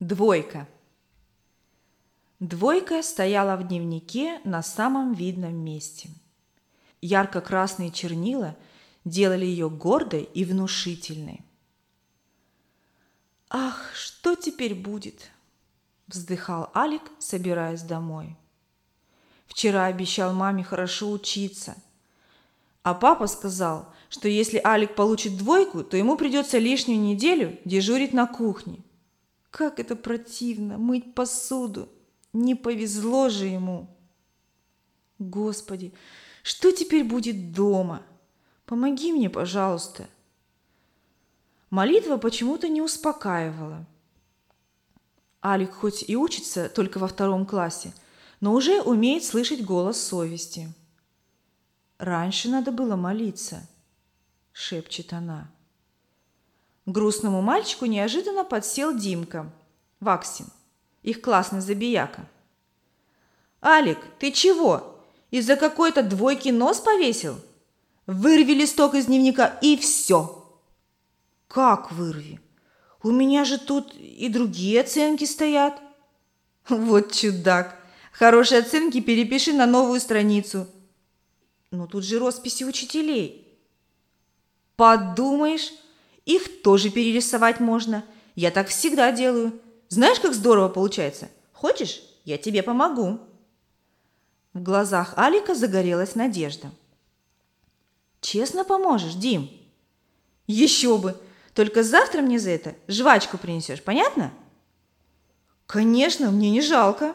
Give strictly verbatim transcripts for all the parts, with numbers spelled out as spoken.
Двойка. Двойка стояла в дневнике на самом видном месте. Ярко-красные чернила делали ее гордой и внушительной. «Ах, что теперь будет?» – вздыхал Алик, собираясь домой. Вчера обещал маме хорошо учиться, а папа сказал, что если Алик получит двойку, то ему придется лишнюю неделю дежурить на кухне. Как это противно, мыть посуду. Не повезло же ему. Господи, что теперь будет дома? Помоги мне, пожалуйста. Молитва почему-то не успокаивала. Алик хоть и учится только во втором классе, но уже умеет слышать голос совести. «Раньше надо было молиться», — шепчет она. К грустному мальчику неожиданно подсел Димка, Ваксин, их классный забияка. «Алик, ты чего? Из-за какой-то двойки нос повесил? Вырви листок из дневника и все!» «Как вырви? У меня же тут и другие оценки стоят». «Вот чудак! Хорошие оценки перепиши на новую страницу». «Но тут же росписи учителей». «Подумаешь, их тоже перерисовать можно. Я так всегда делаю. Знаешь, как здорово получается? Хочешь, я тебе помогу?» В глазах Алика загорелась надежда. «Честно поможешь, Дим?» «Еще бы! Только завтра мне за это жвачку принесешь, понятно?» «Конечно, мне не жалко!»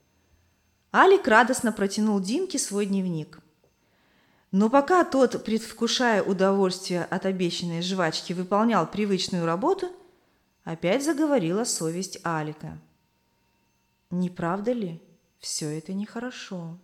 Алик радостно протянул Димке свой дневник. Но пока тот, предвкушая удовольствие от обещанной жвачки, выполнял привычную работу, опять заговорила совесть Алика. «Не правда ли? Все это нехорошо».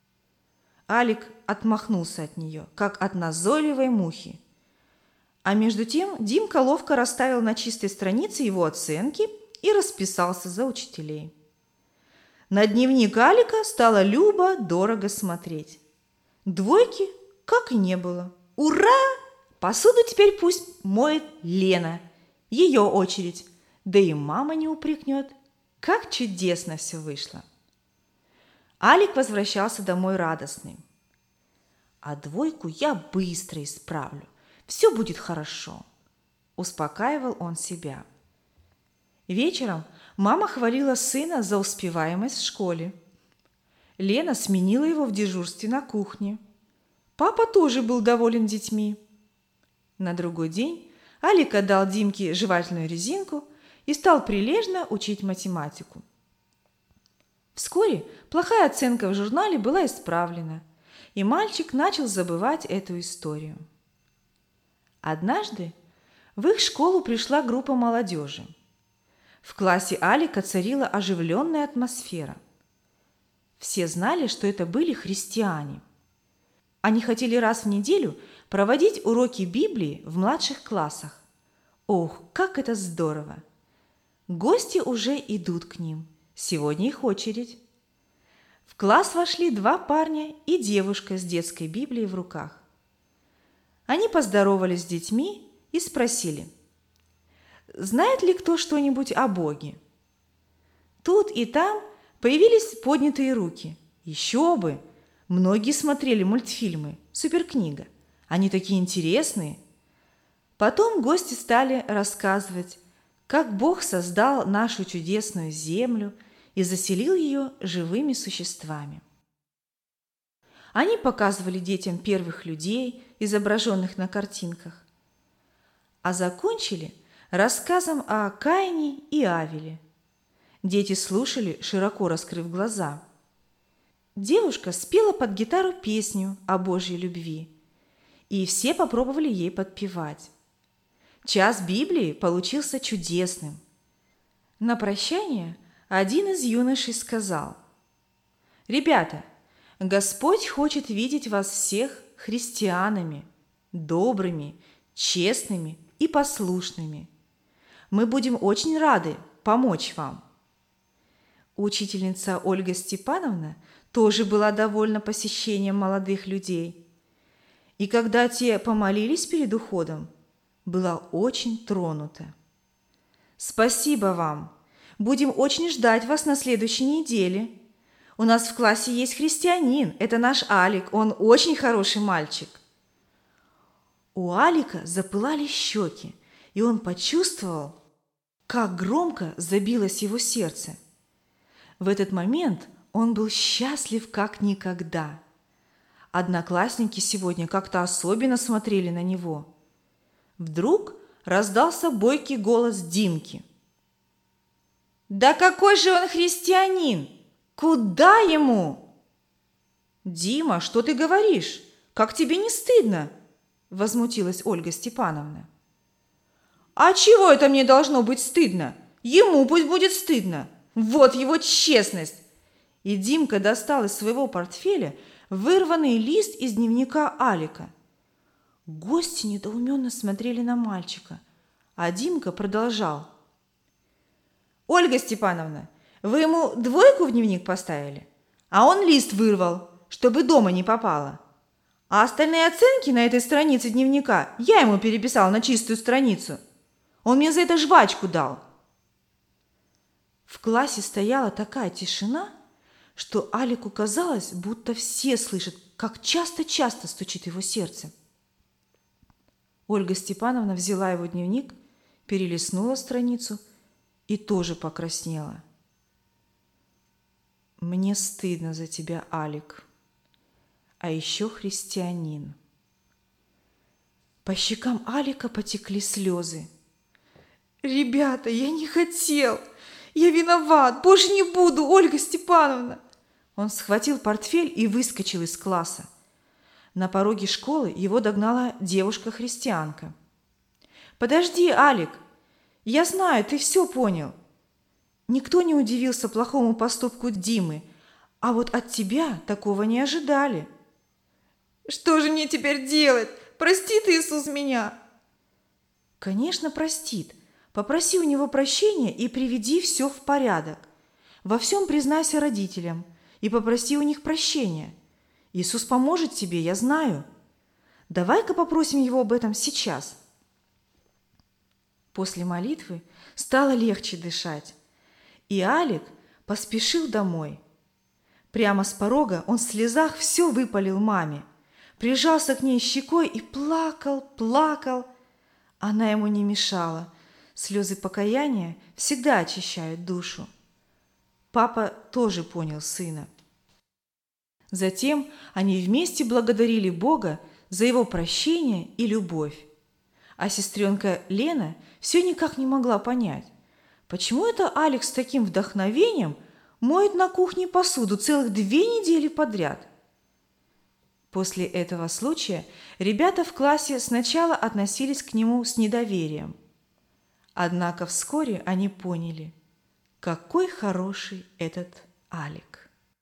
Алик отмахнулся от нее, как от назойливой мухи. А между тем Димка ловко расставил на чистой странице его оценки и расписался за учителей. На дневник Алика стало любо-дорого смотреть. Двойки как и не было. Ура! Посуду теперь пусть моет Лена. Ее очередь. Да и мама не упрекнет. Как чудесно все вышло. Алик возвращался домой радостный. А двойку я быстро исправлю. Все будет хорошо. Успокаивал он себя. Вечером мама хвалила сына за успеваемость в школе. Лена сменила его в дежурстве на кухне. Папа тоже был доволен детьми. На другой день Алик отдал Димке жевательную резинку и стал прилежно учить математику. Вскоре плохая оценка в журнале была исправлена, и мальчик начал забывать эту историю. Однажды в их школу пришла группа молодежи. В классе Алика царила оживленная атмосфера. Все знали, что это были христиане. Они хотели раз в неделю проводить уроки Библии в младших классах. Ох, как это здорово! Гости уже идут к ним. Сегодня их очередь. В класс вошли два парня и девушка с детской Библией в руках. Они поздоровались с детьми и спросили: «Знает ли кто что-нибудь о Боге?» Тут и там появились поднятые руки. Еще бы! Многие смотрели мультфильмы «Суперкнига». Они такие интересные. Потом гости стали рассказывать, как Бог создал нашу чудесную землю и заселил ее живыми существами. Они показывали детям первых людей, изображенных на картинках, а закончили рассказом о Каине и Авеле. Дети слушали, широко раскрыв глаза. Девушка спела под гитару песню о Божьей любви, и все попробовали ей подпевать. Час Библии получился чудесным. На прощание один из юношей сказал: «Ребята, Господь хочет видеть вас всех христианами, добрыми, честными и послушными. Мы будем очень рады помочь вам». Учительница Ольга Степановна тоже была довольна посещением молодых людей. И когда те помолились перед уходом, была очень тронута. «Спасибо вам! Будем очень ждать вас на следующей неделе. У нас в классе есть христианин. Это наш Алик. Он очень хороший мальчик». У Алика запылали щеки, и он почувствовал, как громко забилось его сердце. В этот момент он был счастлив как никогда. Одноклассники сегодня как-то особенно смотрели на него. Вдруг раздался бойкий голос Димки. «Да какой же он христианин! Куда ему?» «Дима, что ты говоришь? Как тебе не стыдно?» – возмутилась Ольга Степановна. «А чего это мне должно быть стыдно? Ему пусть будет стыдно. Вот его честность!» И Димка достал из своего портфеля вырванный лист из дневника Алика. Гости недоуменно смотрели на мальчика, а Димка продолжал. «Ольга Степановна, вы ему двойку в дневник поставили, а он лист вырвал, чтобы дома не попало. А остальные оценки на этой странице дневника я ему переписал на чистую страницу. Он мне за это жвачку дал». В классе стояла такая тишина, что Алику казалось, будто все слышат, как часто-часто стучит его сердце. Ольга Степановна взяла его дневник, перелистнула страницу и тоже покраснела. «Мне стыдно за тебя, Алик. А еще христианин». По щекам Алика потекли слезы. «Ребята, я не хотел! Я виноват! Больше не буду, Ольга Степановна!» Он схватил портфель и выскочил из класса. На пороге школы его догнала девушка-христианка. «Подожди, Алик! Я знаю, ты все понял. Никто не удивился плохому поступку Димы, а вот от тебя такого не ожидали». «Что же мне теперь делать? Простит Иисус меня?» «Конечно, простит. Попроси у него прощения и приведи все в порядок. Во всем признайся родителям и попроси у них прощения. Иисус поможет тебе, я знаю. Давай-ка попросим его об этом сейчас». После молитвы стало легче дышать, и Алик поспешил домой. Прямо с порога он в слезах все выпалил маме, прижался к ней щекой и плакал, плакал. Она ему не мешала. Слезы покаяния всегда очищают душу. Папа тоже понял сына. Затем они вместе благодарили Бога за его прощение и любовь. А сестренка Лена все никак не могла понять, почему это Алекс с таким вдохновением моет на кухне посуду целых две недели подряд. После этого случая ребята в классе сначала относились к нему с недоверием. Однако вскоре они поняли, какой хороший этот Алик.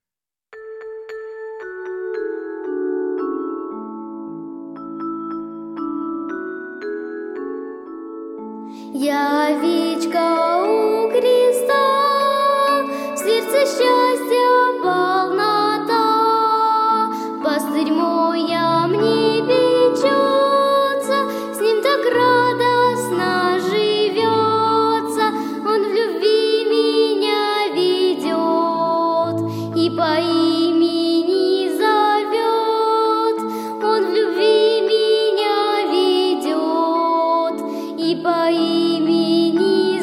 Я овечка у креста, в сердце счастья полнота. Пастырь мой о мне печется, с ним так радостно живется. Он в любви меня ведет и по имени зовет. Он в любви меня ведет и по имени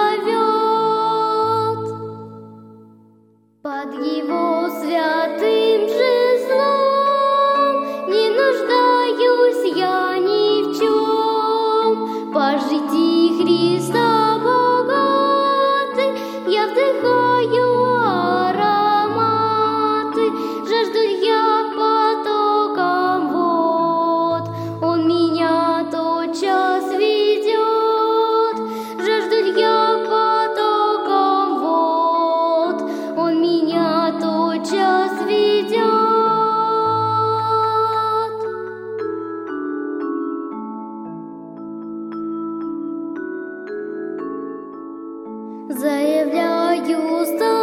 зовет. Под его святым жезлом не нуждаюсь я ни в чем. Пожитий Христа богаты, я вдыхаю ароматы. Жажду я потоком вод, он меня тотчас ведет. Жажду я потоком вод, он меня тотчас ведет. Заявляю,